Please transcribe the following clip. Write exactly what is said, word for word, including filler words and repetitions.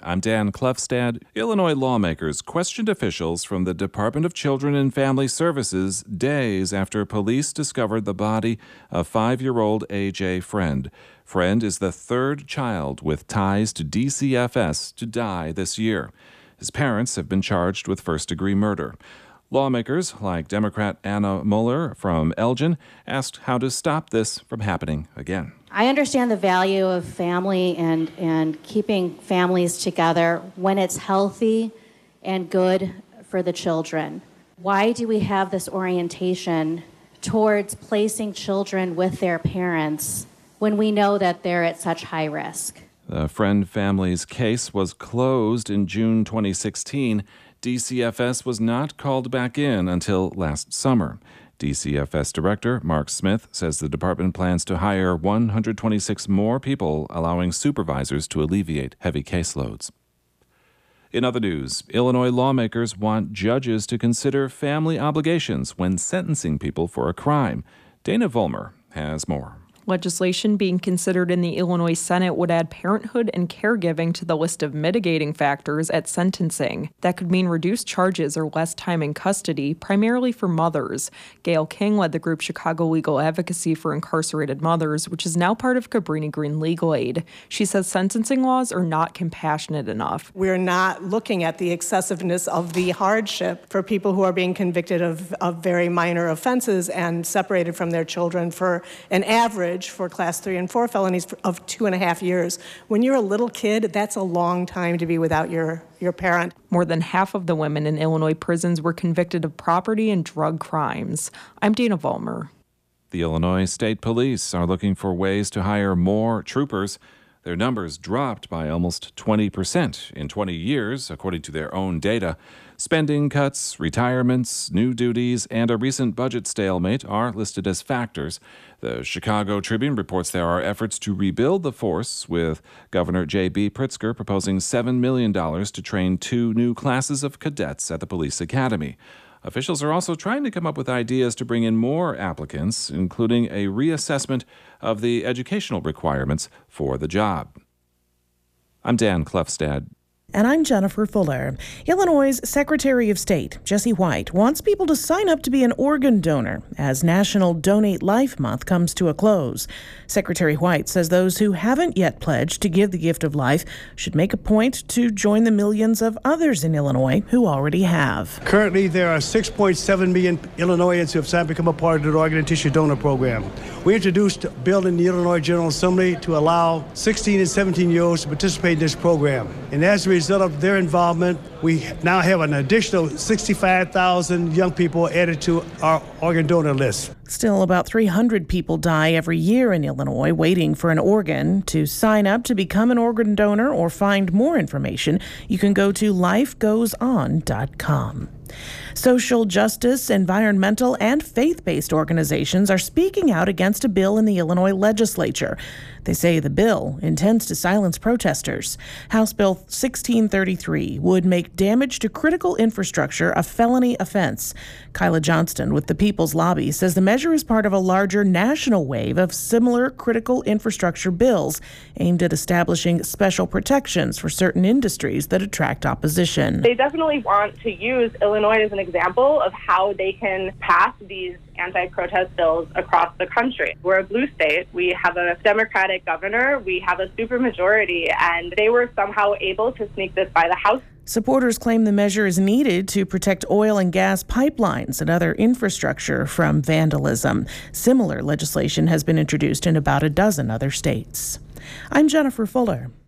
I'm Dan Klefstad. Illinois lawmakers questioned officials from the Department of Children and Family Services days after police discovered the body of five-year-old A J Friend. Friend is the third child with ties to D C F S to die this year. His parents have been charged with first-degree murder. Lawmakers, like Democrat Anna Muller from Elgin, asked how to stop this from happening again. I understand the value of family and, and keeping families together when it's healthy and good for the children. Why do we have this orientation towards placing children with their parents when we know that they're at such high risk? The Friend family's case was closed in June twenty sixteen. D C F S was not called back in until last summer. D C F S Director Mark Smith says the department plans to hire one hundred twenty-six more people, allowing supervisors to alleviate heavy caseloads. In other news, Illinois lawmakers want judges to consider family obligations when sentencing people for a crime. Dana Vollmer has more. Legislation being considered in the Illinois Senate would add parenthood and caregiving to the list of mitigating factors at sentencing. That could mean reduced charges or less time in custody, primarily for mothers. Gail King led the group Chicago Legal Advocacy for Incarcerated Mothers, which is now part of Cabrini Green Legal Aid. She says sentencing laws are not compassionate enough. We're not looking at the excessiveness of the hardship for people who are being convicted of, of very minor offenses and separated from their children for an average for class three and four felonies of two and a half years. When you're a little kid, that's a long time to be without your, your parent. More than half of the women in Illinois prisons were convicted of property and drug crimes. I'm Dana Vollmer. The Illinois State Police are looking for ways to hire more troopers. Their numbers dropped by almost twenty percent in twenty years, according to their own data. Spending cuts, retirements, new duties, and a recent budget stalemate are listed as factors. The Chicago Tribune reports there are efforts to rebuild the force, with Governor J B Pritzker proposing seven million dollars to train two new classes of cadets at the police academy. Officials are also trying to come up with ideas to bring in more applicants, including a reassessment of the educational requirements for the job. I'm Dan Klefstad. And I'm Jennifer Fuller. Illinois' Secretary of State, Jesse White, wants people to sign up to be an organ donor as National Donate Life Month comes to a close. Secretary White says those who haven't yet pledged to give the gift of life should make a point to join the millions of others in Illinois who already have. Currently, there are six point seven million Illinoisans who have signed to become a part of the organ and tissue donor program. We introduced a bill in the Illinois General Assembly to allow sixteen and seventeen-year-olds to participate in this program. And as a result of their involvement, we now have an additional sixty-five thousand young people added to our organ donor list. Still, about three hundred people die every year in Illinois waiting for an organ. To sign up to become an organ donor or find more information, you can go to life goes on dot com. Social justice, environmental, and faith-based organizations are speaking out against a bill in the Illinois legislature. They say the bill intends to silence protesters. House Bill sixteen thirty-three would make damage to critical infrastructure a felony offense. Kyla Johnston with the People's Lobby says the measure is part of a larger national wave of similar critical infrastructure bills aimed at establishing special protections for certain industries that attract opposition. They definitely want to use Illinois as an example of how they can pass these anti-protest bills across the country. We're a blue state. We have a Democratic governor. We have a supermajority, and they were somehow able to sneak this by the House. Supporters claim the measure is needed to protect oil and gas pipelines and other infrastructure from vandalism. Similar legislation has been introduced in about a dozen other states. I'm Jennifer Fuller.